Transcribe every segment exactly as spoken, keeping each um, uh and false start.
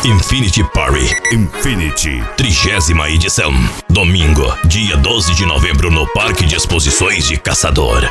Infinity Party. Infinity. Trigésima edição. Domingo, dia doze de novembro, no Parque de Exposições de Caçador.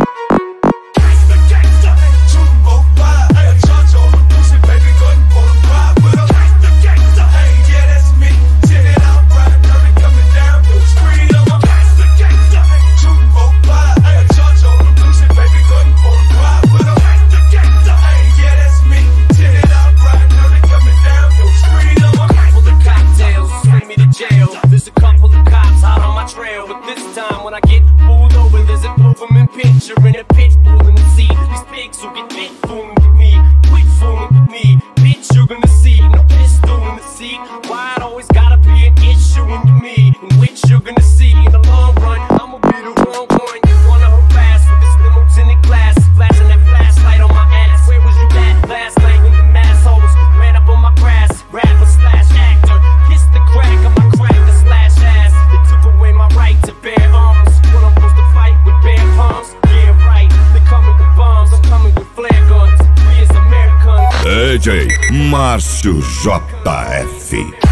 There's a couple of cops out on my trail, but this time when I get pulled over, there's a Doberman picture and a pit bull in the seat. These pigs will get bit fooling with me, quit fooling with me, bitch you're gonna see. No pistol in the seat, why it always gotta be an issue in me, in which you're gonna see in the long run. I'ma be the wrong one you wanna harass with this limo tinted glass, flashing that flashlight on my ass. Where was you at last night when the mass holes ran up on my grass? Rapper slash actor, kiss the crack of my crack. To bear arms, when I'm supposed to fight with bare palms. Yeah, right, they're coming with bombs, I'm coming with flare guns. We as Americans. D J Márcio J F.